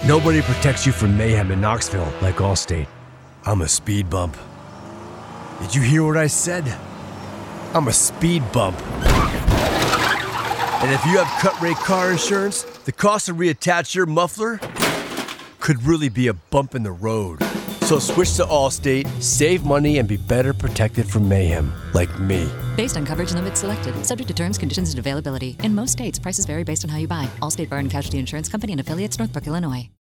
Nobody protects you from mayhem in Knoxville like Allstate. I'm a speed bump. Did you hear what I said? I'm a speed bump. And if you have cut-rate car insurance, the cost to reattach your muffler could really be a bump in the road. So switch to Allstate, save money, and be better protected from mayhem, like me. Based on coverage limits selected, subject to terms, conditions, and availability. In most states, prices vary based on how you buy. Allstate Bar and Casualty Insurance Company and affiliates, Northbrook, Illinois.